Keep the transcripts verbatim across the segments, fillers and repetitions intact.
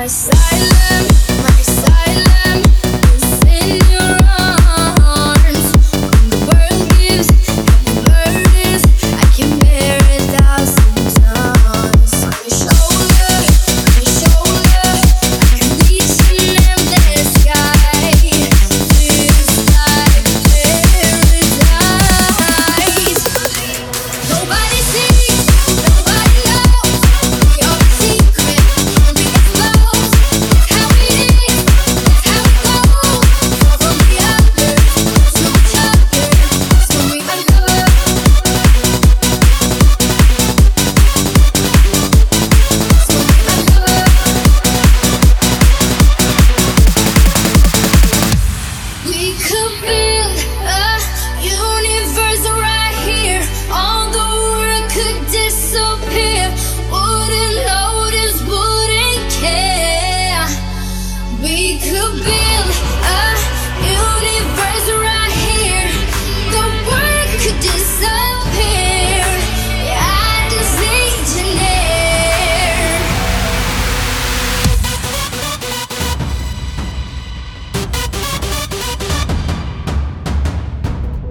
asylum, my asylum is in your arms. When the world gives heavy burdens, I can bear a thousand tons. On your shoulder, on your shoulder, I can reach an endless sky. This like paradise. Nobody sees, nobody knows. We are the secret, won't be exposed. That's how it is, that's how it goes. From the others to each other, so we uncover. So we uncover. We could build a universe right here. All the world could disappear. Wouldn't notice, wouldn't care. We could build a universe right here. The world could disappear. Yeah, I just need you near.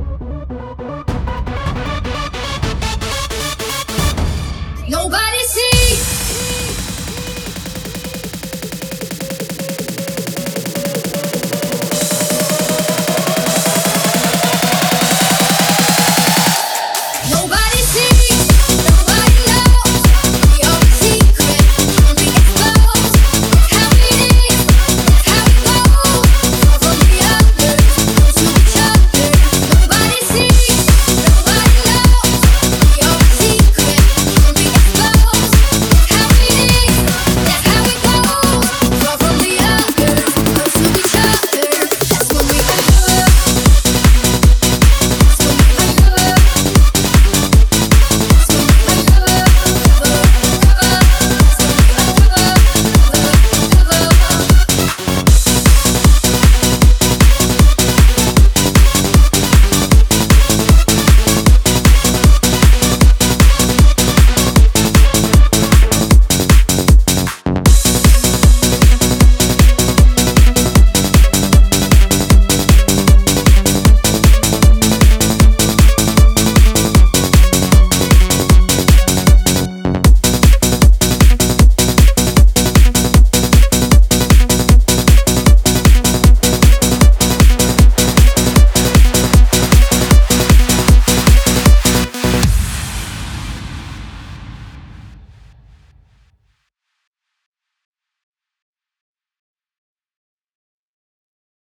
Nobody sees.